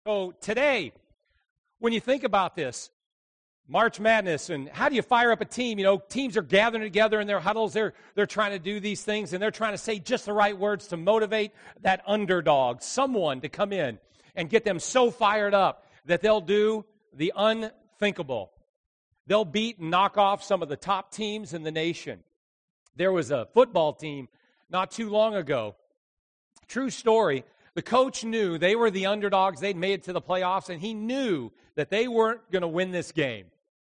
So today, when you think about this, March Madness, and how do you fire up a team? You know, teams are gathering together in their huddles. They're trying to do these things, and they're trying to say just the right words to motivate that underdog, someone to come in and get them so fired up that they'll do the unthinkable. They'll beat and knock off some of the top teams in the nation. There was a football team not too long ago. True story. The coach knew they were the underdogs. They'd made it to the playoffs, and he knew that they weren't going to win this game.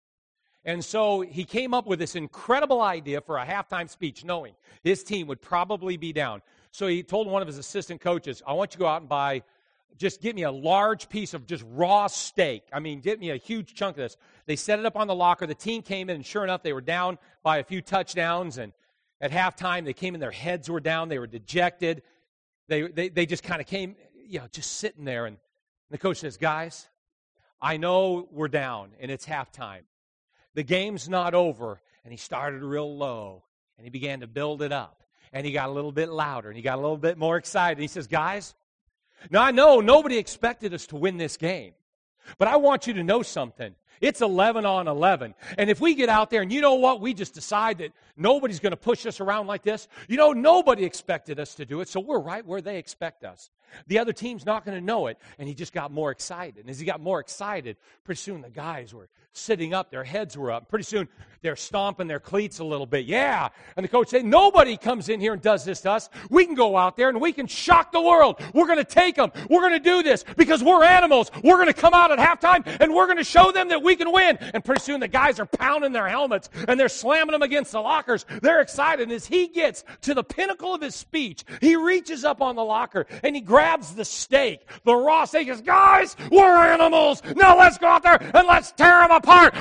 And so he came up with this incredible idea for a halftime speech, knowing his team would probably be down. So he told one of his assistant coaches, I want you to go out and just get me a large piece of just raw steak. I mean, get me a huge chunk of this. They set it up on the locker. The team came in, and sure enough, they were down by a few touchdowns. And at halftime, they came in, their heads were down. They were dejected. They just kind of came, just sitting there. And the coach says, guys, I know we're down, and it's halftime. The game's not over. And he started real low, and he began to build it up. And he got a little bit louder, and he got a little bit more excited. He says, guys, now I know nobody expected us to win this game, but I want you to know something. It's 11 on 11. And if we get out there and you know what, we just decide that nobody's going to push us around like this. Nobody expected us to do it, so we're right where they expect us. The other team's not going to know it. And he just got more excited. And as he got more excited, pretty soon the guys were sitting up, their heads were up. Pretty soon they're stomping their cleats a little bit. Yeah. And the coach said, nobody comes in here and does this to us. We can go out there and we can shock the world. We're going to take them. We're going to do this because we're animals. We're going to come out at halftime and we're going to show them that we can win. And pretty soon the guys are pounding their helmets and they're slamming them against the lockers. They're excited. And as he gets to the pinnacle of his speech, he reaches up on the locker and he grabs the steak, the raw steak. He says, guys, we're animals. Now let's go out there and let's tear them apart.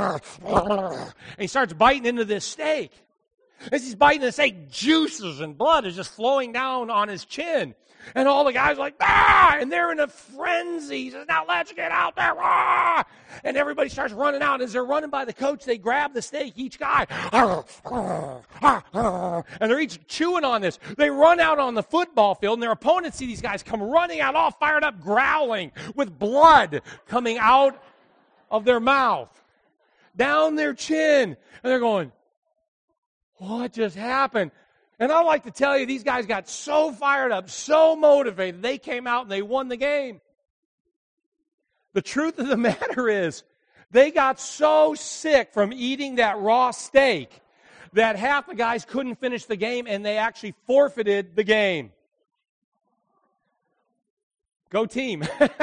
And he starts biting into this steak. As he's biting the steak, juices and blood is just flowing down on his chin. And all the guys are like, ah! And they're in a frenzy. He says, now let's get out there. Ah! And everybody starts running out. As they're running by the coach, they grab the steak, each guy. And they're each chewing on this. They run out on the football field, and their opponents see these guys come running out, all fired up, growling, with blood coming out of their mouth, down their chin. And they're going, what just happened? And I like to tell you, these guys got so fired up, so motivated, they came out and they won the game. The truth of the matter is, they got so sick from eating that raw steak that half the guys couldn't finish the game and they actually forfeited the game. Go team.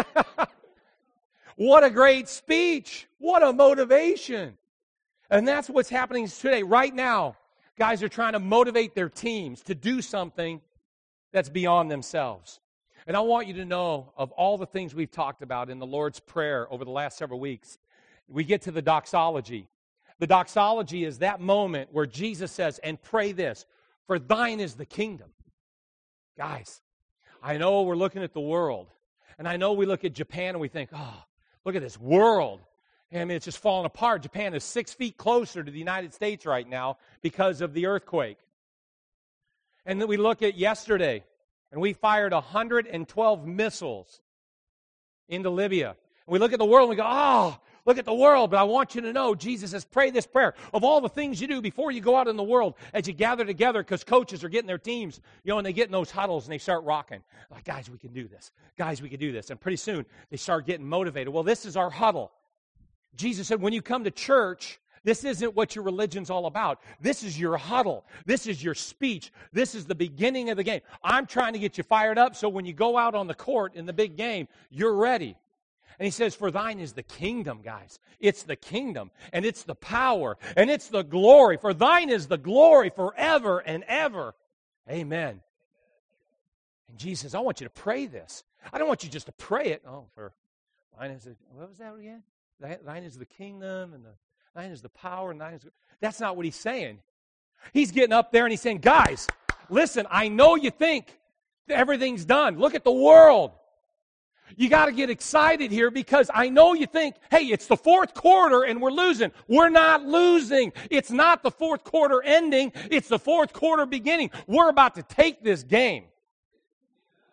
What a great speech. What a motivation. And that's what's happening today, right now. Guys are trying to motivate their teams to do something that's beyond themselves. And I want you to know, of all the things we've talked about in the Lord's Prayer over the last several weeks, we get to the doxology. The doxology is that moment where Jesus says, and pray this, for thine is the kingdom. Guys, I know we're looking at the world, and I know we look at Japan and we think, oh, look at this world. I mean, it's just falling apart. Japan is 6 feet closer to the United States right now because of the earthquake. And then we look at yesterday, and we fired 112 missiles into Libya. And we look at the world and we go, oh, look at the world. But I want you to know, Jesus says, pray this prayer. Of all the things you do before you go out in the world, as you gather together, because coaches are getting their teams, and they get in those huddles and they start rocking. Like, guys, we can do this. Guys, we can do this. And pretty soon, they start getting motivated. Well, this is our huddle. Jesus said, when you come to church, this isn't what your religion's all about. This is your huddle. This is your speech. This is the beginning of the game. I'm trying to get you fired up so when you go out on the court in the big game, you're ready. And he says, for thine is the kingdom, guys. It's the kingdom, and it's the power, and it's the glory. For thine is the glory forever and ever. Amen. And Jesus says, I want you to pray this. I don't want you just to pray it. Oh, for thine is the, what was that again? Thine is the kingdom, and thine is the power, and thine is... That's not what he's saying. He's getting up there and he's saying, guys, listen, I know you think everything's done. Look at the world. You got to get excited here because I know you think, hey, it's the fourth quarter and we're losing. We're not losing. It's not the fourth quarter ending. It's the fourth quarter beginning. We're about to take this game.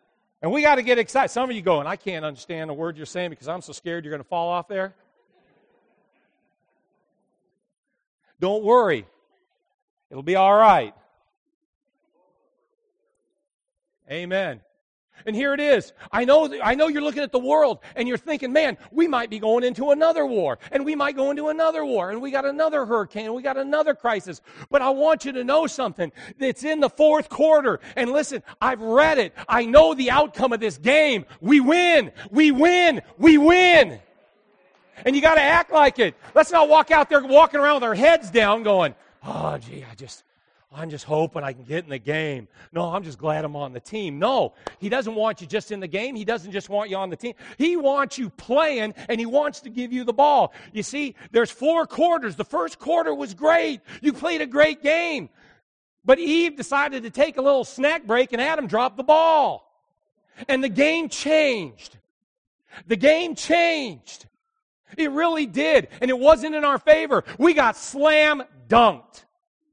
And we got to get excited. Some of you going, I can't understand a word you're saying because I'm so scared you're going to fall off there. Don't worry. It'll be all right. Amen. And here it is. I know you're looking at the world and you're thinking, man, we might be going into another war, and we might go into another war, and we got another hurricane, and we got another crisis. But I want you to know something. It's in the fourth quarter. And listen, I've read it. I know the outcome of this game. We win. We win. We win. And you got to act like it. Let's not walk out there walking around with our heads down going, oh, gee, I'm just hoping I can get in the game. No, I'm just glad I'm on the team. No, He doesn't want you just in the game. He doesn't just want you on the team. He wants you playing, and He wants to give you the ball. You see, there's 4 quarters. The first quarter was great. You played a great game. But Eve decided to take a little snack break, and Adam dropped the ball. And the game changed. The game changed. It really did. And it wasn't in our favor. We got slam dunked.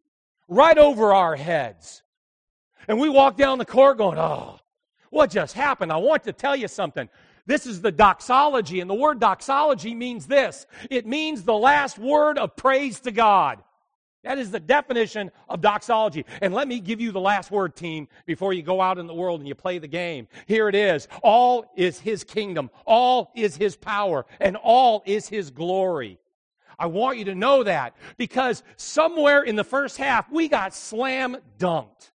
Right over our heads. And we walk down the court going, oh, what just happened? I want to tell you something. This is the doxology, and the word doxology means this. It means the last word of praise to God. That is the definition of doxology. And let me give you the last word, team, before you go out in the world and you play the game. Here it is. All is His kingdom. All is His power. And all is His glory. I want you to know that because somewhere in the first half, we got slam dunked.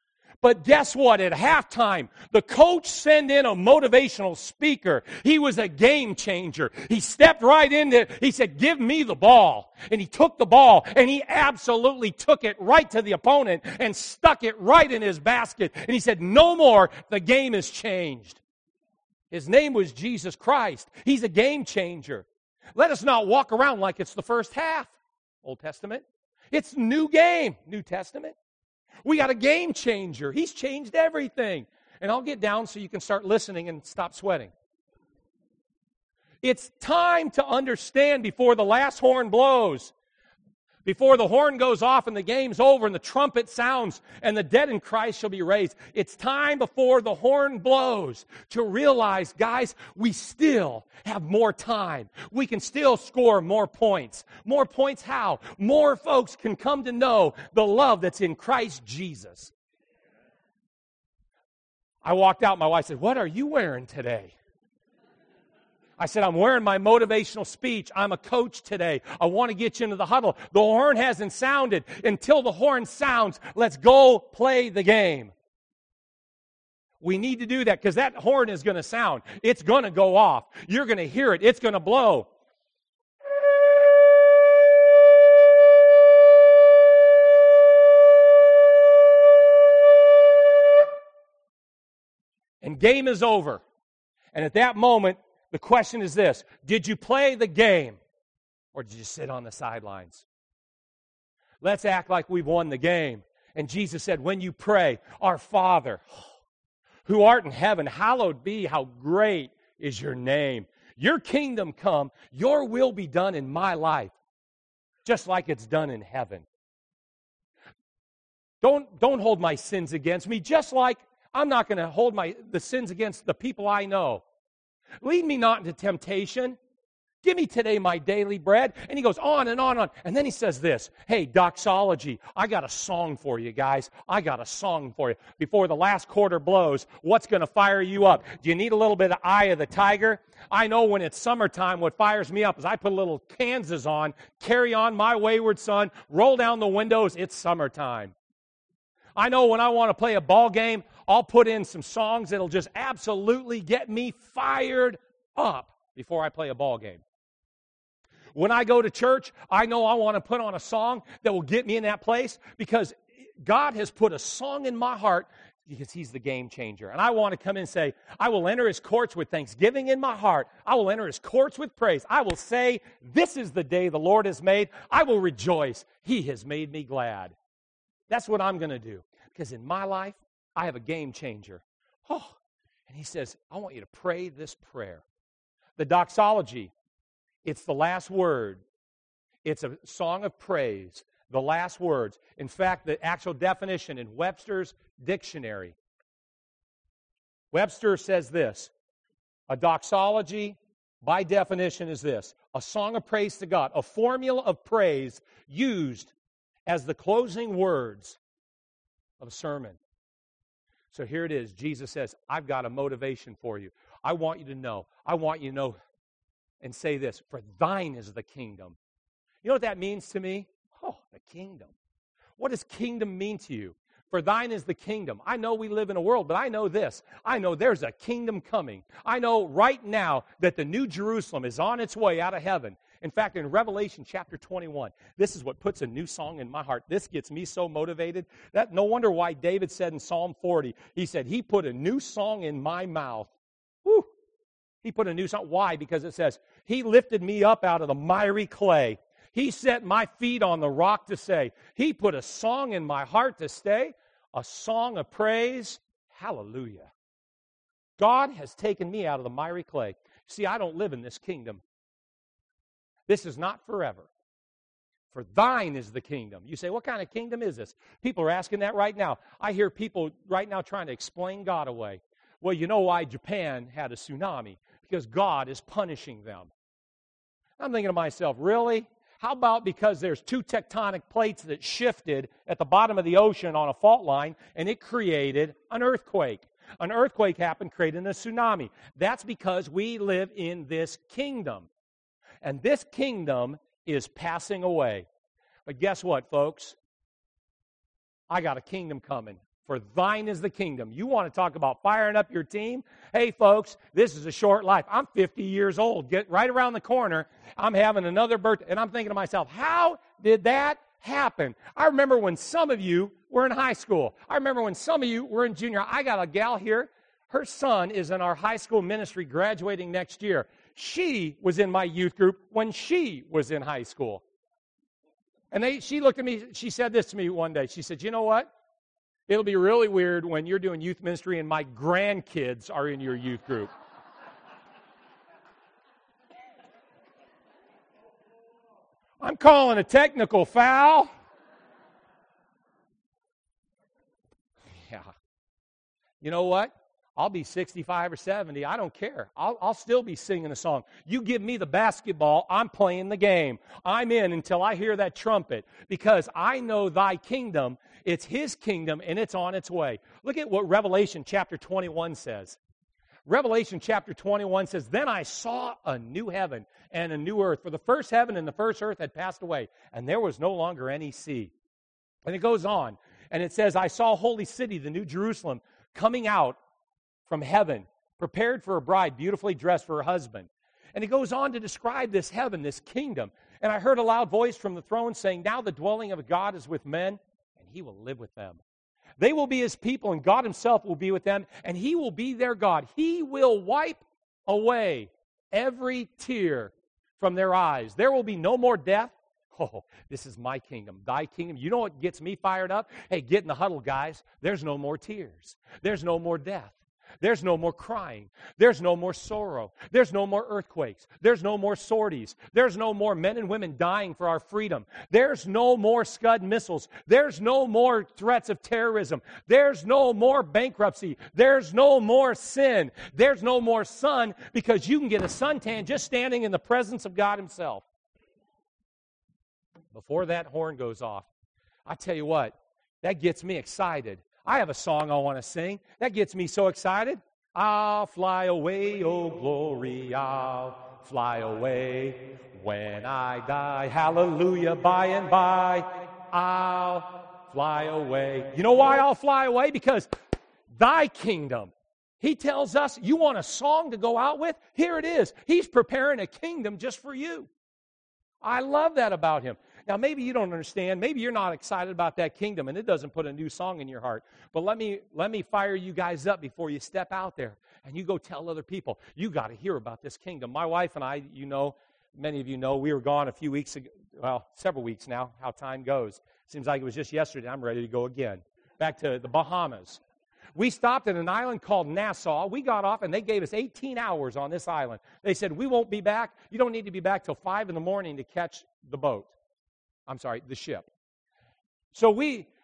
But guess what? At halftime, the coach sent in a motivational speaker. He was a game changer. He stepped right in there. He said, give me the ball. And he took the ball, and he absolutely took it right to the opponent and stuck it right in his basket. And he said, no more. The game is changed. His name was Jesus Christ. He's a game changer. Let us not walk around like it's the first half, Old Testament. It's new game, New Testament. We got a game changer. He's changed everything. And I'll get down so you can start listening and stop sweating. It's time to understand before the last horn blows. Before the horn goes off and the game's over and the trumpet sounds and the dead in Christ shall be raised. It's time before the horn blows to realize, guys, we still have more time. We can still score more points. More points how? More folks can come to know the love that's in Christ Jesus. I walked out, my wife said, what are you wearing today? I said, I'm wearing my motivational speech. I'm a coach today. I want to get you into the huddle. The horn hasn't sounded. Until the horn sounds, let's go play the game. We need to do that because that horn is going to sound. It's going to go off. You're going to hear it. It's going to blow. And game is over. And at that moment, the question is this: did you play the game or did you sit on the sidelines? Let's act like we've won the game. And Jesus said, when you pray, our Father, who art in heaven, hallowed be, how great is your name. Your kingdom come, your will be done in my life, just like it's done in heaven. Don't hold my sins against me, just like I'm not going to hold the sins against the people I know. Lead me not into temptation. Give me today my daily bread. And he goes on and on and on. And then he says this, hey, doxology, I got a song for you guys. I got a song for you. Before the last quarter blows, what's going to fire you up? Do you need a little bit of Eye of the Tiger? I know when it's summertime, what fires me up is I put a little Kansas on, Carry On My Wayward Son, roll down the windows, it's summertime. I know when I want to play a ball game, I'll put in some songs that'll just absolutely get me fired up before I play a ball game. When I go to church, I know I want to put on a song that will get me in that place because God has put a song in my heart because He's the game changer. And I want to come in and say, I will enter His courts with thanksgiving in my heart. I will enter His courts with praise. I will say, this is the day the Lord has made. I will rejoice. He has made me glad. That's what I'm going to do. Because in my life, I have a game changer. Oh, and he says, I want you to pray this prayer. The doxology, it's the last word. It's a song of praise, the last words. In fact, the actual definition in Webster's dictionary, Webster says this: a doxology, by definition, is this: a song of praise to God, a formula of praise used as the closing words of a sermon. So here it is. Jesus says, I've got a motivation for you. I want you to know. I want you to know and say this: for thine is the kingdom. You know what that means to me? Oh, the kingdom. What does kingdom mean to you? For thine is the kingdom. I know we live in a world, but I know this. I know there's a kingdom coming. I know right now that the New Jerusalem is on its way out of heaven. In fact, in Revelation chapter 21, this is what puts a new song in my heart. This gets me so motivated. That no wonder why David said in Psalm 40, he said, he put a new song in my mouth. Woo! He put a new song. Why? Because it says, he lifted me up out of the miry clay. He set my feet on the rock to say. He put a song in my heart to stay, a song of praise. Hallelujah. God has taken me out of the miry clay. See, I don't live in this kingdom. This is not forever. For thine is the kingdom. You say, what kind of kingdom is this? People are asking that right now. I hear people right now trying to explain God away. Well, you know why Japan had a tsunami? Because God is punishing them. I'm thinking to myself, really? How about because there's two tectonic plates that shifted at the bottom of the ocean on a fault line, and it created an earthquake? An earthquake happened, creating a tsunami. That's because we live in this kingdom. And this kingdom is passing away. But guess what, folks? I got a kingdom coming. For thine is the kingdom. You want to talk about firing up your team? Hey, folks, this is a short life. I'm 50 years old. Get right around the corner. I'm having another birthday. And I'm thinking to myself, how did that happen? I remember when some of you were in high school. I remember when some of you were in junior. I got a gal here. Her son is in our high school ministry graduating next year. She was in my youth group when she was in high school. And she looked at me, she said this to me one day. She said, you know what? It'll be really weird when you're doing youth ministry and my grandkids are in your youth group. I'm calling a technical foul. Yeah. You know what? I'll be 65 or 70. I don't care. I'll still be singing a song. You give me the basketball, I'm playing the game. I'm in until I hear that trumpet, because I know thy kingdom. It's his kingdom, and it's on its way. Look at what Revelation chapter 21 says. Revelation chapter 21 says, then I saw a new heaven and a new earth. For the first heaven and the first earth had passed away, and there was no longer any sea. And it goes on, and it says, I saw a holy city, the new Jerusalem, coming out from heaven, prepared for a bride, beautifully dressed for her husband. And it goes on to describe this heaven, this kingdom. And I heard a loud voice from the throne saying, now the dwelling of God is with men, and he will live with them. They will be his people, and God himself will be with them, and he will be their God. He will wipe away every tear from their eyes. There will be no more death. Oh, this is my kingdom, thy kingdom. You know what gets me fired up? Hey, get in the huddle, guys. There's no more tears. There's no more death. There's no more crying. There's no more sorrow. There's no more earthquakes. There's no more sorties. There's no more men and women dying for our freedom. There's no more Scud missiles. There's no more threats of terrorism. There's no more bankruptcy. There's no more sin. There's no more sun, because you can get a suntan just standing in the presence of God himself. Before that horn goes off, I tell you what, that gets me excited. I have a song I want to sing. That gets me so excited. I'll fly away, oh glory, I'll fly away when I die. Hallelujah, by and by, I'll fly away. You know why I'll fly away? Because thy kingdom. He tells us, you want a song to go out with? Here it is. He's preparing a kingdom just for you. I love that about him. Now, maybe you don't understand. Maybe you're not excited about that kingdom, and it doesn't put a new song in your heart. But let me fire you guys up before you step out there, and you go tell other people. You got to hear about this kingdom. My wife and I, you know, many of you know, we were gone a few weeks ago. Well, several weeks now, how time goes. Seems like it was just yesterday. I'm ready to go again. Back to the Bahamas. We stopped at an island called Nassau. We got off, and they gave us 18 hours on this island. They said, we won't be back. You don't need to be back till 5 in the morning to catch the boat. I'm sorry, the ship. So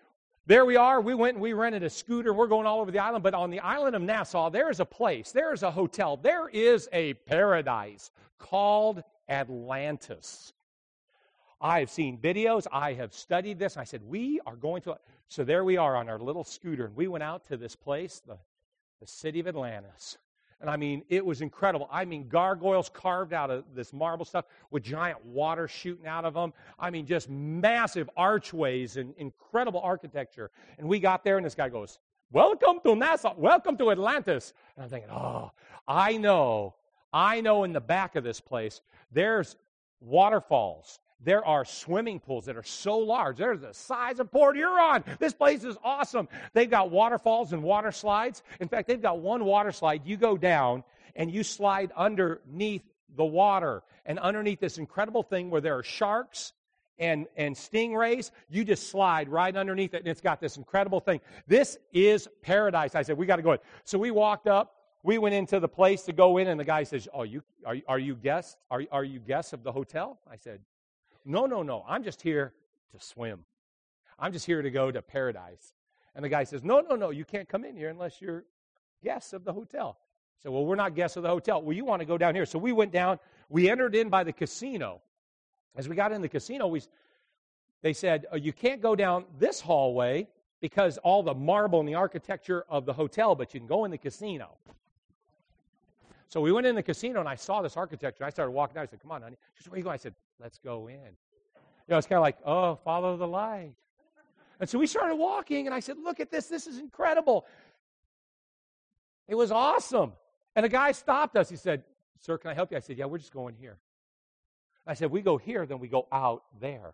there we are. We went and we rented a scooter. We're going all over the island. But on the island of Nassau, there is a place. There is a hotel. There is a paradise called Atlantis. I have seen videos. I have studied this. And I said, we are going to. So there we are on our little scooter. And we went out to this place, the city of Atlantis. And I mean, it was incredible. I mean, gargoyles carved out of this marble stuff with giant water shooting out of them. I mean, just massive archways and incredible architecture. And we got there, and this guy goes, welcome to Nassau. Welcome to Atlantis. And I'm thinking, oh, I know in the back of this place, there's waterfalls. There are swimming pools that are so large. They're the size of Port Huron. This place is awesome. They've got waterfalls and water slides. In fact, they've got one water slide. You go down and you slide underneath the water. And underneath this incredible thing where there are sharks and stingrays, you just slide right underneath it. And it's got this incredible thing. This is paradise. I said, we got to go in. So we walked up. We went into the place to go in. And the guy says, oh, are you guests? Are you guests of the hotel? I said, No. I'm just here to swim. I'm just here to go to paradise. And the guy says, No. You can't come in here unless you're guests of the hotel. I said, well, we're not guests of the hotel. Well, you want to go down here. So we went down. We entered in by the casino. As we got in the casino, they said, you can't go down this hallway because all the marble and the architecture of the hotel, but you can go in the casino. So we went in the casino, and I saw this architecture. I started walking down. I said, come on, honey. She said, where are you going? I said, let's go in. You know, it's kind of like, oh, follow the light. And so we started walking, and I said, look at this. This is incredible. It was awesome. And a guy stopped us. He said, sir, can I help you? I said, yeah, we're just going here. I said, we go here, then we go out there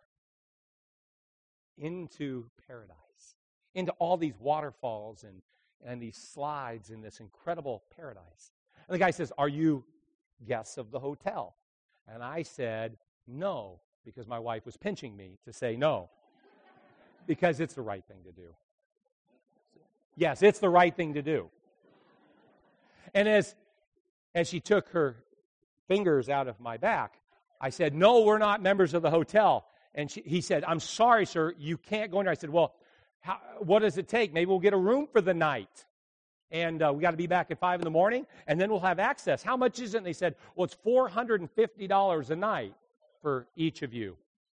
into paradise, into all these waterfalls and these slides in this incredible paradise. And the guy says, are you guests of the hotel? And I said, no, because my wife was pinching me to say no, because it's the right thing to do. Yes, it's the right thing to do. And as she took her fingers out of my back, I said, no, we're not members of the hotel. And he said, I'm sorry, sir, you can't go in there. I said, well, what does it take? Maybe we'll get a room for the night. And we got to be back at 5 in the morning, and then we'll have access. How much is it? And they said, well, it's $450 a night for each of you.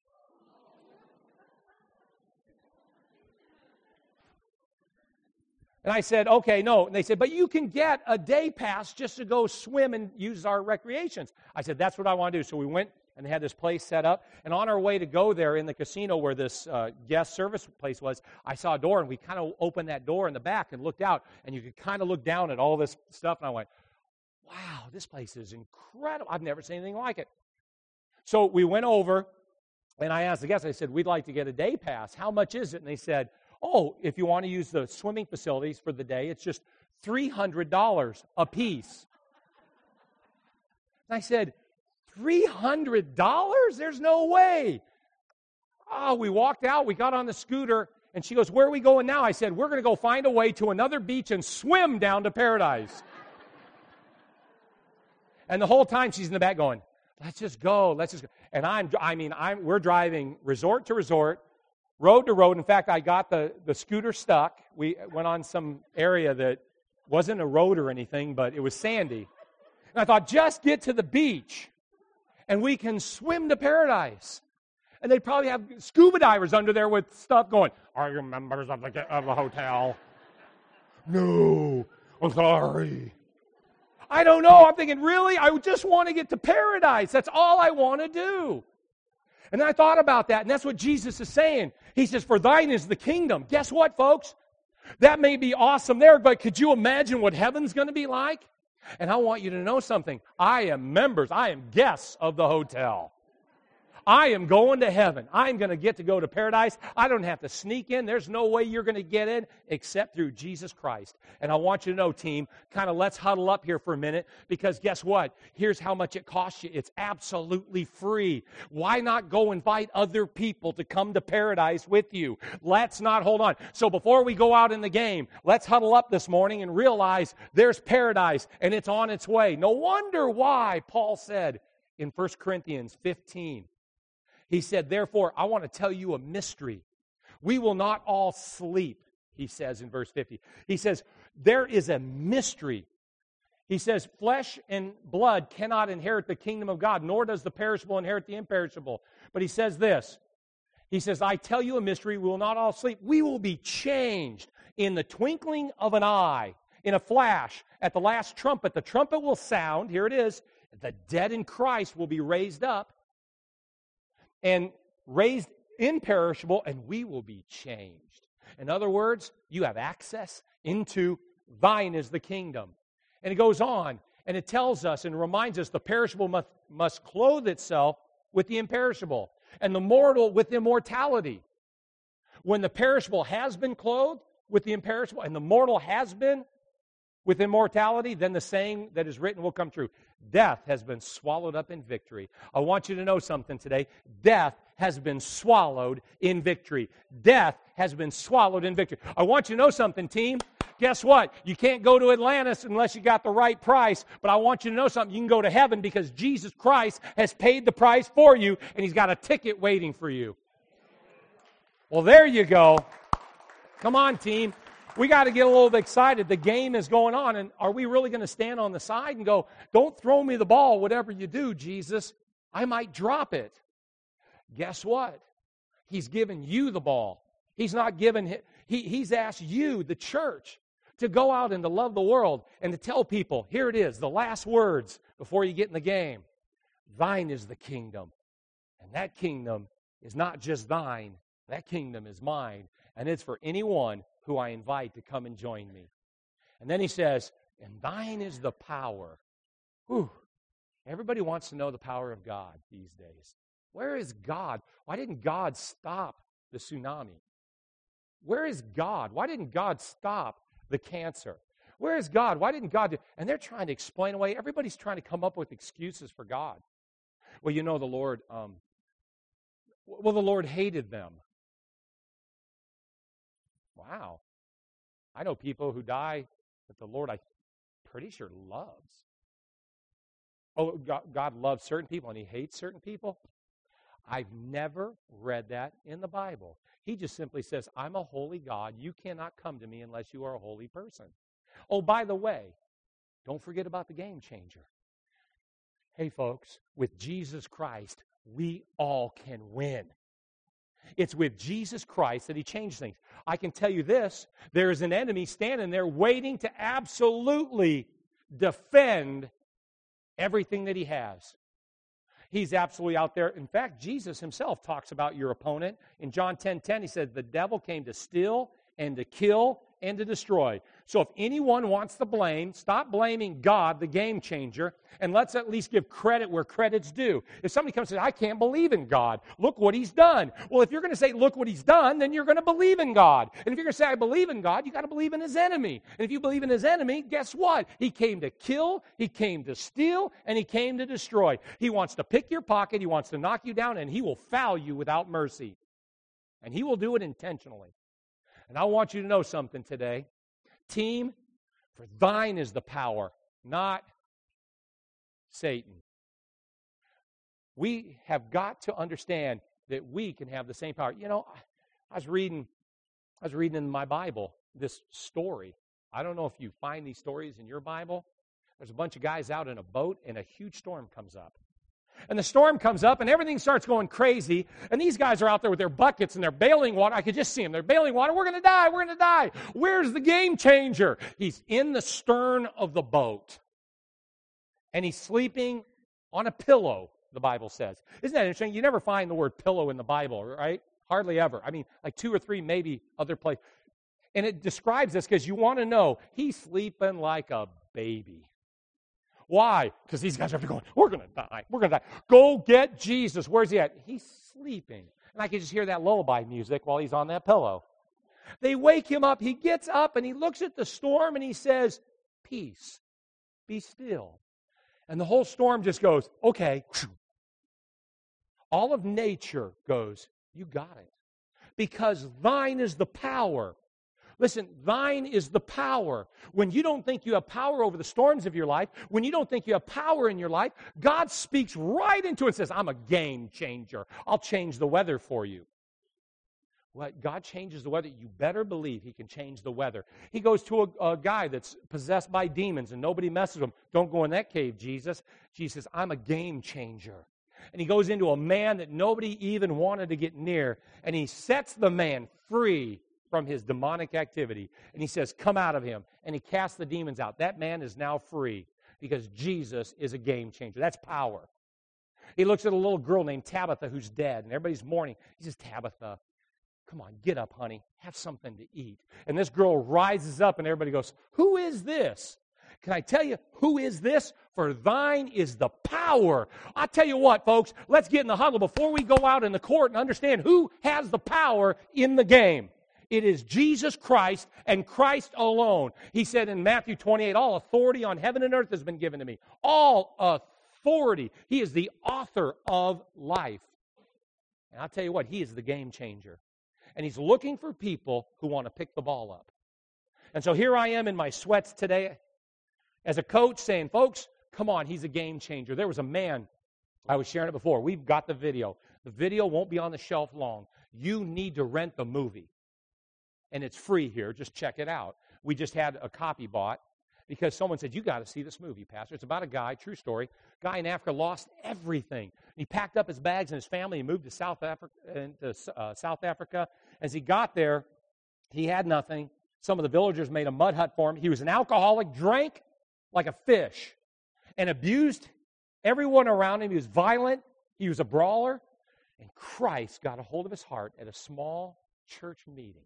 And I said, okay, no. And they said, but you can get a day pass just to go swim and use our recreations. I said, that's what I want to do. So we went and they had this place set up. And on our way to go there in the casino where this guest service place was, I saw a door, and we kind of opened that door in the back and looked out, and you could kind of look down at all this stuff. And I went, wow, this place is incredible. I've never seen anything like it. So we went over, and I asked the guests, I said, we'd like to get a day pass. How much is it? And they said, oh, if you want to use the swimming facilities for the day, it's just $300 a piece. And I said, $300? There's no way. Oh, we walked out. We got on the scooter, and she goes, where are we going now? I said, we're going to go find a way to another beach and swim down to paradise. And the whole time she's in the back going, let's just go. And we're driving resort to resort, road to road. In fact, I got the scooter stuck. We went on some area that wasn't a road or anything, but it was sandy. And I thought, just get to the beach, and we can swim to paradise. And they'd probably have scuba divers under there with stuff going, are you members of the hotel? No, I'm sorry. I don't know. I'm thinking, really? I just want to get to paradise. That's all I want to do. And I thought about that, and that's what Jesus is saying. He says, for thine is the kingdom. Guess what, folks? That may be awesome there, but could you imagine what heaven's going to be like? And I want you to know something. I am guests of the hotel. I am going to heaven. I'm going to get to go to paradise. I don't have to sneak in. There's no way you're going to get in except through Jesus Christ. And I want you to know, team, kind of let's huddle up here for a minute, because guess what? Here's how much it costs you. It's absolutely free. Why not go invite other people to come to paradise with you? Let's not hold on. So before we go out in the game, let's huddle up this morning and realize there's paradise and it's on its way. No wonder why Paul said in 1 Corinthians 15, he said, therefore, I want to tell you a mystery. We will not all sleep, he says in verse 50. He says, there is a mystery. He says, flesh and blood cannot inherit the kingdom of God, nor does the perishable inherit the imperishable. But he says this. He says, I tell you a mystery, we will not all sleep. We will be changed in the twinkling of an eye, in a flash, at the last trumpet. The trumpet will sound, here it is, the dead in Christ will be raised up, and raised imperishable, and we will be changed. In other words, you have access into thine is the kingdom. And it goes on, and it tells us and reminds us the perishable must clothe itself with the imperishable, and the mortal with immortality. When the perishable has been clothed with the imperishable, and the mortal has been with immortality, then the saying that is written will come true. Death has been swallowed up in victory. I want you to know something today. Death has been swallowed in victory. Death has been swallowed in victory. I want you to know something, team. Guess what? You can't go to Atlantis unless you got the right price, but I want you to know something. You can go to heaven because Jesus Christ has paid the price for you, and He's got a ticket waiting for you. Well, there you go. Come on, team. We got to get a little bit excited. The game is going on, and are we really going to stand on the side and go, don't throw me the ball, whatever you do, Jesus? I might drop it. Guess what? He's given you the ball. He's not given, He's asked you, the church, to go out and to love the world and to tell people, here it is, the last words before you get in the game. Thine is the kingdom. And that kingdom is not just thine. That kingdom is mine. And it's for anyone who I invite to come and join me. And then he says, and thine is the power. Whew. Everybody wants to know the power of God these days. Where is God? Why didn't God stop the tsunami? Where is God? Why didn't God stop the cancer? Where is God? Why didn't God do? And they're trying to explain away. Everybody's trying to come up with excuses for God. Well, you know, the Lord hated them. Wow. I know people who die that the Lord, I'm pretty sure, loves. Oh, God loves certain people and He hates certain people? I've never read that in the Bible. He just simply says, I'm a holy God. You cannot come to me unless you are a holy person. Oh, by the way, don't forget about the game changer. Hey, folks, with Jesus Christ, we all can win. It's with Jesus Christ that He changed things. I can tell you this, there is an enemy standing there waiting to absolutely defend everything that he has. He's absolutely out there. In fact, Jesus Himself talks about your opponent. In John 10:10, He said, the devil came to steal and to kill and to destroy. So if anyone wants to blame, stop blaming God, the game changer, and let's at least give credit where credit's due. If somebody comes and says, I can't believe in God, look what He's done. Well, if you're going to say, look what He's done, then you're going to believe in God. And if you're going to say, I believe in God, you got to believe in His enemy. And if you believe in His enemy, guess what? He came to kill, He came to steal, and He came to destroy. He wants to pick your pocket, He wants to knock you down, and He will foul you without mercy. And He will do it intentionally. And I want you to know something today. Team, for thine is the power, not Satan. We have got to understand that we can have the same power. You know, I was reading in my Bible this story. I don't know if you find these stories in your Bible. There's a bunch of guys out in a boat, and a huge storm comes up. And the storm comes up, and everything starts going crazy. And these guys are out there with their buckets, and they're bailing water. I could just see them. They're bailing water. We're going to die. We're going to die. Where's the game changer? He's in the stern of the boat. And he's sleeping on a pillow, the Bible says. Isn't that interesting? You never find the word pillow in the Bible, right? Hardly ever. I mean, like 2 or 3, maybe other places. And it describes this because you want to know, he's sleeping like a baby. Why? Because these guys are going, we're going to die. We're going to die. Go get Jesus. Where's He at? He's sleeping. And I can just hear that lullaby music while he's on that pillow. They wake him up. He gets up and he looks at the storm and he says, peace, be still. And the whole storm just goes, okay. All of nature goes, you got it. Because thine is the power. Listen, thine is the power. When you don't think you have power over the storms of your life, when you don't think you have power in your life, God speaks right into it and says, I'm a game changer. I'll change the weather for you. God changes the weather. You better believe He can change the weather. He goes to a guy that's possessed by demons and nobody messes with him. Don't go in that cave, Jesus. Jesus says, I'm a game changer. And he goes into a man that nobody even wanted to get near, and he sets the man free from his demonic activity. And he says, come out of him. And he casts the demons out. That man is now free because Jesus is a game changer. That's power. He looks at a little girl named Tabitha who's dead, and everybody's mourning. He says, Tabitha, come on, get up, honey. Have something to eat. And this girl rises up, and everybody goes, who is this? Can I tell you, who is this? For thine is the power. I tell you what, folks, let's get in the huddle before we go out in the court and understand who has the power in the game. It is Jesus Christ and Christ alone. He said in Matthew 28, all authority on heaven and earth has been given to me. All authority. He is the author of life. And I'll tell you what, He is the game changer. And He's looking for people who want to pick the ball up. And so here I am in my sweats today as a coach saying, folks, come on, He's a game changer. There was a man, I was sharing it before. We've got the video. The video won't be on the shelf long. You need to rent the movie. And it's free here. Just check it out. We just had a copy bought because someone said, you got to see this movie, Pastor. It's about a guy, true story, guy in Africa lost everything. He packed up his bags and his family and moved to South Africa. As he got there, he had nothing. Some of the villagers made a mud hut for him. He was an alcoholic, drank like a fish, and abused everyone around him. He was violent. He was a brawler. And Christ got a hold of his heart at a small church meeting.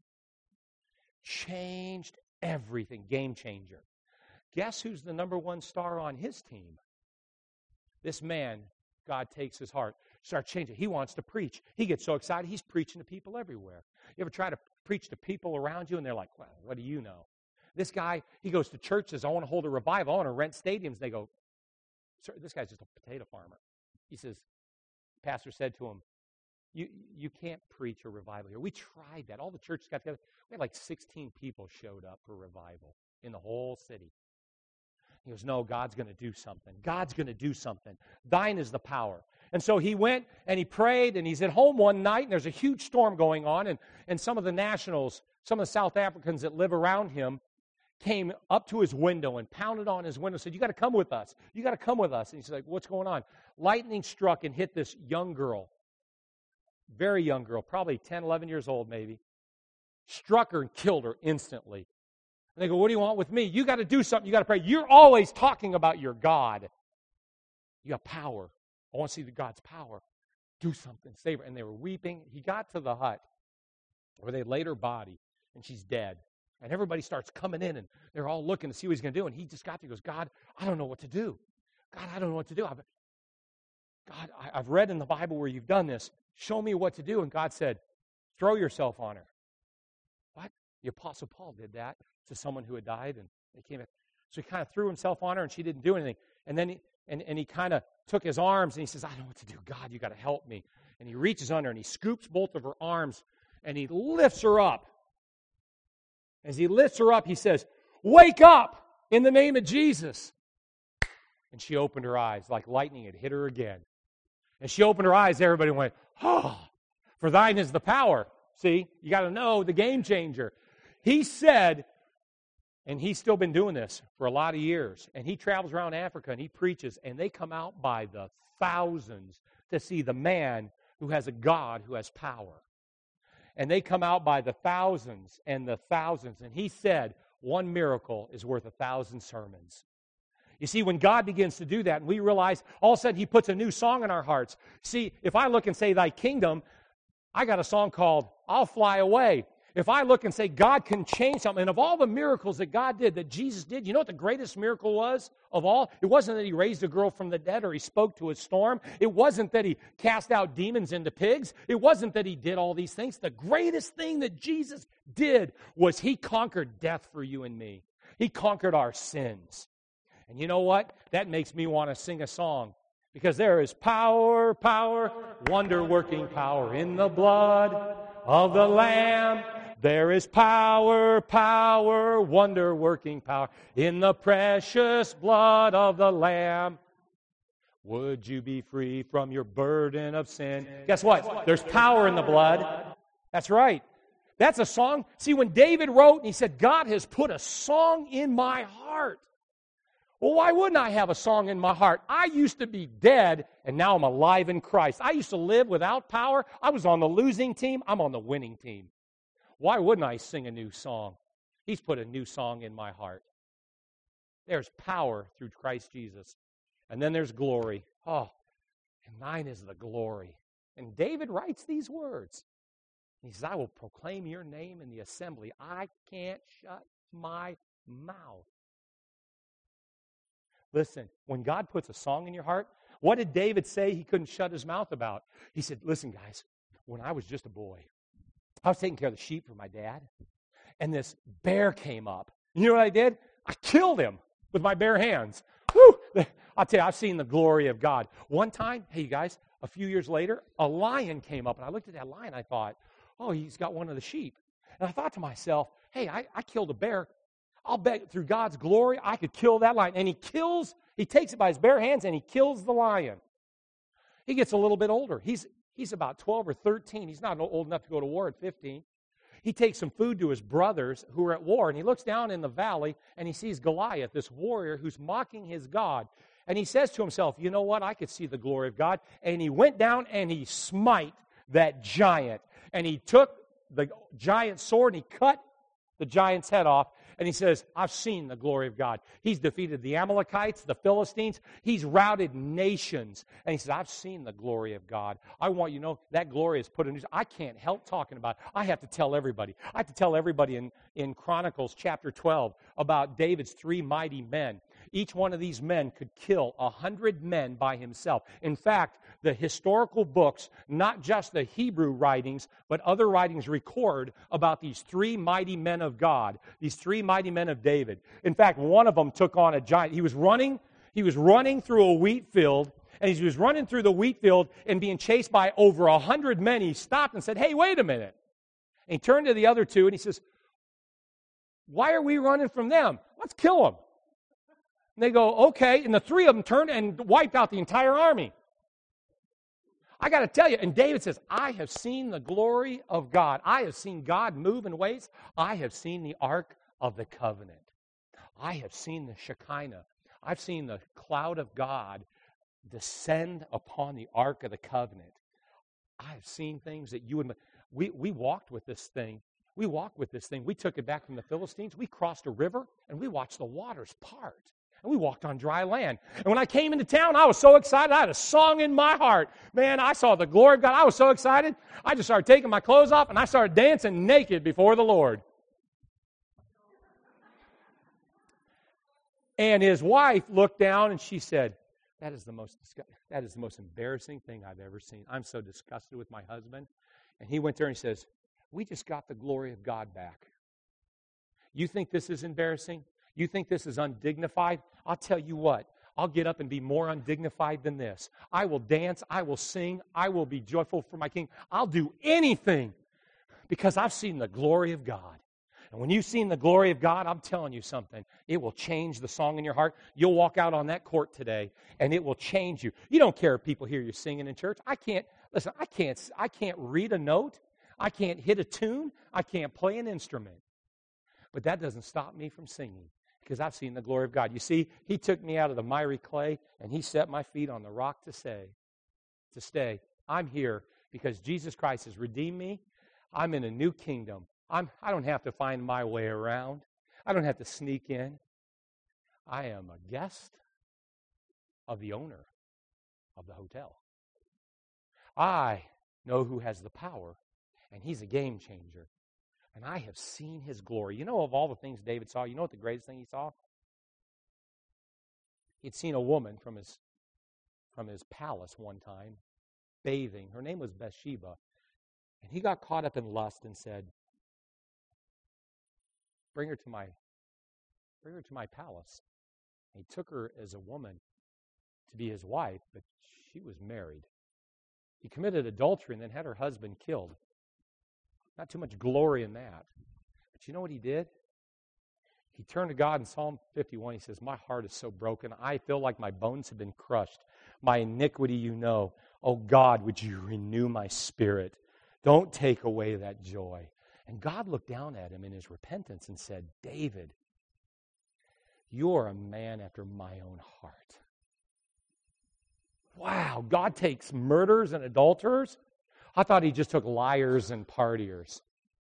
Changed everything. Game changer. Guess who's the number one star on his team? This man, God takes his heart, starts changing. He wants to preach. He gets so excited, he's preaching to people everywhere. You ever try to preach to people around you, and they're like, well, what do you know? This guy, he goes to churches, I want to hold a revival, I want to rent stadiums. They go, sir, this guy's just a potato farmer. He says, the pastor said to him, you can't preach a revival here. We tried that. All the churches got together. We had like 16 people showed up for revival in the whole city. He goes, no, God's going to do something. God's going to do something. Thine is the power. And so he went and he prayed, and he's at home one night, and there's a huge storm going on, and some of the nationals, some of the South Africans that live around him, came up to his window and pounded on his window and said, you got to come with us. You got to come with us. And he's like, what's going on? Lightning struck and hit this young girl, very young girl, probably 10, 11 years old maybe. Struck her and killed her instantly. And they go, what do you want with me? You got to do something. You got to pray. You're always talking about your God. You got power. I want to see the God's power. Do something. Save her. And they were weeping. He got to the hut where they laid her body, and she's dead. And everybody starts coming in, and they're all looking to see what he's going to do. And he just got there. He goes, God, I don't know what to do. God, I don't know what to do. I've read in the Bible where you've done this. Show me what to do. And God said, throw yourself on her. What? The Apostle Paul did that to someone who had died, and they came in. So he kind of threw himself on her, and she didn't do anything. And then he kind of took his arms, and he says, I don't know what to do. God, you got to help me. And he reaches under, and he scoops both of her arms, and he lifts her up. As he lifts her up, he says, wake up in the name of Jesus. And she opened her eyes like lightning had hit her again. And she opened her eyes, everybody went, oh, for thine is the power. See, you got to know the game changer. He said, and he's still been doing this for a lot of years, and he travels around Africa and he preaches, and they come out by the thousands to see the man who has a God who has power. And they come out by the thousands and the thousands. And he said, one miracle is worth 1,000 sermons. You see, when God begins to do that, and we realize all of a sudden He puts a new song in our hearts. See, if I look and say, Thy kingdom, I got a song called, I'll Fly Away. If I look and say, God can change something, and of all the miracles that God did, that Jesus did, you know what the greatest miracle was of all? It wasn't that He raised a girl from the dead or He spoke to a storm. It wasn't that He cast out demons into pigs. It wasn't that He did all these things. The greatest thing that Jesus did was He conquered death for you and me. He conquered our sins. And you know what? That makes me want to sing a song. Because there is power, power, wonder-working power in the blood of the Lamb. There is power, power, wonder-working power in the precious blood of the Lamb. Would you be free from your burden of sin? Guess what? There's power in the blood. That's right. That's a song. See, when David wrote, and he said, God has put a song in my heart. Well, why wouldn't I have a song in my heart? I used to be dead, and now I'm alive in Christ. I used to live without power. I was on the losing team. I'm on the winning team. Why wouldn't I sing a new song? He's put a new song in my heart. There's power through Christ Jesus. And then there's glory. Oh, and mine is the glory. And David writes these words. He says, I will proclaim your name in the assembly. I can't shut my mouth. Listen, when God puts a song in your heart, what did David say he couldn't shut his mouth about? He said, listen, guys, when I was just a boy, I was taking care of the sheep for my dad, and this bear came up. You know what I did? I killed him with my bare hands. Whew! I'll tell you, I've seen the glory of God. One time, hey, you guys, a few years later, a lion came up, and I looked at that lion, I thought, oh, he's got one of the sheep. And I thought to myself, hey, I killed a bear. I'll bet through God's glory I could kill that lion. And he takes it by his bare hands and he kills the lion. He gets a little bit older. He's about 12 or 13. He's not old enough to go to war at 15. He takes some food to his brothers who are at war, and he looks down in the valley and he sees Goliath, this warrior who's mocking his God. And he says to himself, you know what? I could see the glory of God. And he went down and he smite that giant. And he took the giant's sword and he cut the giant's head off. And he says, I've seen the glory of God. He's defeated the Amalekites, the Philistines. He's routed nations. And he says, I've seen the glory of God. I want you to know that glory is put in. I can't help talking about it. I have to tell everybody. I have to tell everybody in Chronicles chapter 12 about David's 3 mighty men. Each one of these men could kill 100 men by himself. In fact, the historical books, not just the Hebrew writings, but other writings record about these 3 mighty men of God, these 3 mighty men of David. In fact, one of them took on a giant. He was running through a wheat field, and as he was running through the wheat field and being chased by over 100 men, he stopped and said, hey, wait a minute. And he turned to the other 2 and he says, why are we running from them? Let's kill them. And they go, okay. And the 3 of them turned and wiped out the entire army. I got to tell you, and David says, I have seen the glory of God. I have seen God move in ways. I have seen the Ark of the Covenant. I have seen the Shekinah. I've seen the cloud of God descend upon the Ark of the Covenant. I have seen things that you and we walked with this thing. We walked with this thing. We took it back from the Philistines. We crossed a river, and we watched the waters part. And we walked on dry land. And when I came into town, I was so excited. I had a song in my heart. Man, I saw the glory of God. I was so excited. I just started taking my clothes off, and I started dancing naked before the Lord. And his wife looked down, and she said, that is the most embarrassing thing I've ever seen. I'm so disgusted with my husband. And he went there and he says, we just got the glory of God back. You think this is embarrassing? You think this is undignified? I'll tell you what. I'll get up and be more undignified than this. I will dance. I will sing. I will be joyful for my King. I'll do anything because I've seen the glory of God. And when you've seen the glory of God, I'm telling you something. It will change the song in your heart. You'll walk out on that court today, and it will change you. You don't care if people hear you singing in church. I can't read a note. I can't hit a tune. I can't play an instrument. But that doesn't stop me from singing because I've seen the glory of God. You see, he took me out of the miry clay, and he set my feet on the rock to stay. I'm here because Jesus Christ has redeemed me. I'm in a new kingdom. I don't have to find my way around. I don't have to sneak in. I am a guest of the owner of the hotel. I know who has the power, and he's a game changer. And I have seen his glory. You know, of all the things David saw, you know what the greatest thing he saw? He'd seen a woman from his palace one time bathing. Her name was Bathsheba. And he got caught up in lust and said, Bring her to my palace. And he took her as a woman to be his wife, but she was married. He committed adultery and then had her husband killed. Not too much glory in that. But you know what he did? He turned to God in Psalm 51. He says, my heart is so broken. I feel like my bones have been crushed. My iniquity you know. Oh God, would you renew my spirit? Don't take away that joy. And God looked down at him in his repentance and said, David, you're a man after my own heart. Wow, God takes murderers and adulterers? I thought he just took liars and partiers.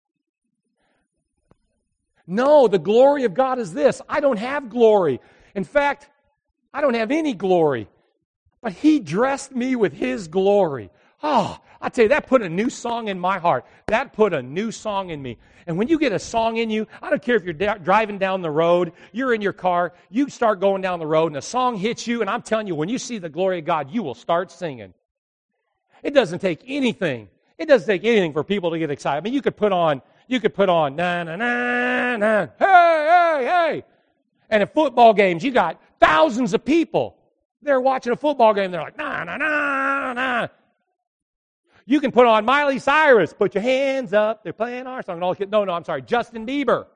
No, the glory of God is this. I don't have glory. In fact, I don't have any glory. But he dressed me with his glory. Oh, I tell you, that put a new song in my heart. That put a new song in me. And when you get a song in you, I don't care if you're driving down the road, you're in your car, you start going down the road and a song hits you, and I'm telling you, when you see the glory of God, you will start singing. It doesn't take anything. It doesn't take anything for people to get excited. I mean, you could put on, na, na, na, na, hey, hey, hey. And at football games, you got thousands of people. They're watching a football game, they're like, na, na, na, na. You can put on Miley Cyrus, put your hands up, they're playing our song. And all the kids, no, I'm sorry, Justin Bieber.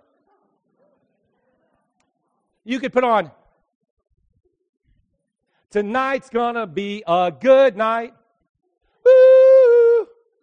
You could put on, tonight's gonna be a good night. Woo!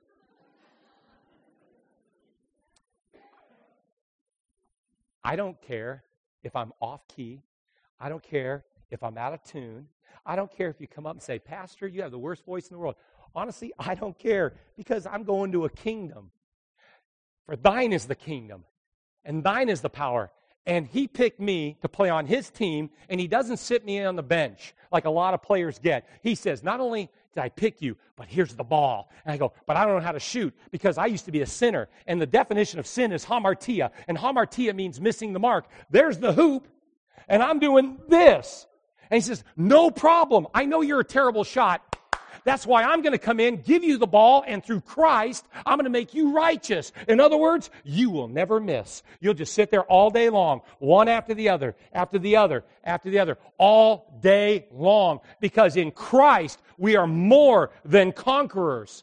I don't care if I'm off key. I don't care if I'm out of tune. I don't care if you come up and say, Pastor, you have the worst voice in the world. Honestly, I don't care because I'm going to a kingdom. For thine is the kingdom, and thine is the power. And he picked me to play on his team, and he doesn't sit me on the bench like a lot of players get. He says, not only did I pick you, but here's the ball. And I go, but I don't know how to shoot because I used to be a sinner. And the definition of sin is hamartia, and hamartia means missing the mark. There's the hoop, and I'm doing this. And he says, no problem. I know you're a terrible shot. That's why I'm going to come in, give you the ball, and through Christ, I'm going to make you righteous. In other words, you will never miss. You'll just sit there all day long, one after the other, after the other, after the other, all day long. Because in Christ, we are more than conquerors.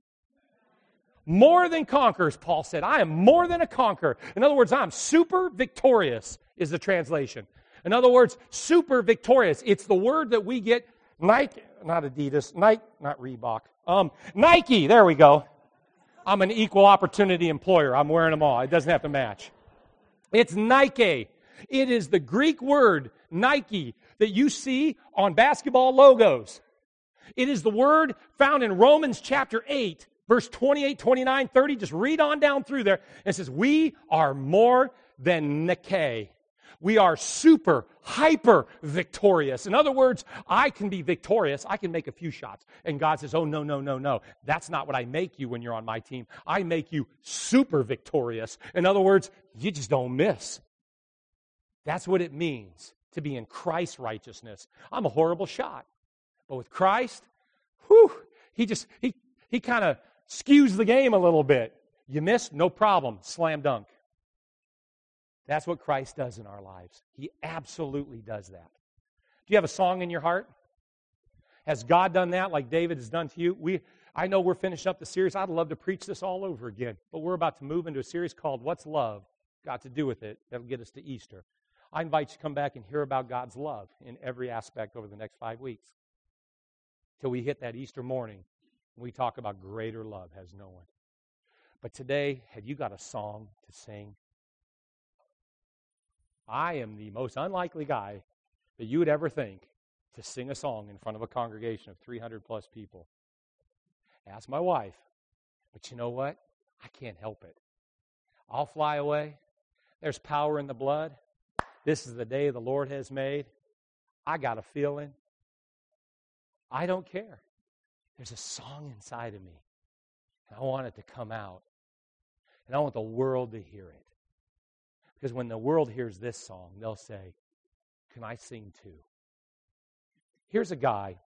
More than conquerors, Paul said. I am more than a conqueror. In other words, I'm super victorious is the translation. In other words, super victorious. It's the word that we get, Nike, not Adidas, Nike, not Reebok. Nike, there we go. I'm an equal opportunity employer. I'm wearing them all. It doesn't have to match. It's Nike. It is the Greek word, Nike, that you see on basketball logos. It is the word found in Romans chapter 8, verse 28, 29, 30. Just read on down through there. It says, we are more than Nike. We are super, hyper victorious. In other words, I can be victorious. I can make a few shots. And God says, oh, no, no, no, no. That's not what I make you when you're on my team. I make you super victorious. In other words, you just don't miss. That's what it means to be in Christ's righteousness. I'm a horrible shot. But with Christ, he kind of skews the game a little bit. You miss, no problem. Slam dunk. That's what Christ does in our lives. He absolutely does that. Do you have a song in your heart? Has God done that like David has done to you? I know we're finishing up the series. I'd love to preach this all over again. But we're about to move into a series called What's Love Got to Do with It? That'll get us to Easter. I invite you to come back and hear about God's love in every aspect over the next 5 weeks. Till we hit that Easter morning. We talk about greater love has no one. But today, have you got a song to sing? I am the most unlikely guy that you would ever think to sing a song in front of a congregation of 300 plus people. Ask my wife. But you know what? I can't help it. I'll fly away. There's power in the blood. This is the day the Lord has made. I got a feeling. I don't care. There's a song inside of me. And I want it to come out. And I want the world to hear it. Because when the world hears this song, they'll say, can I sing too? Here's a guy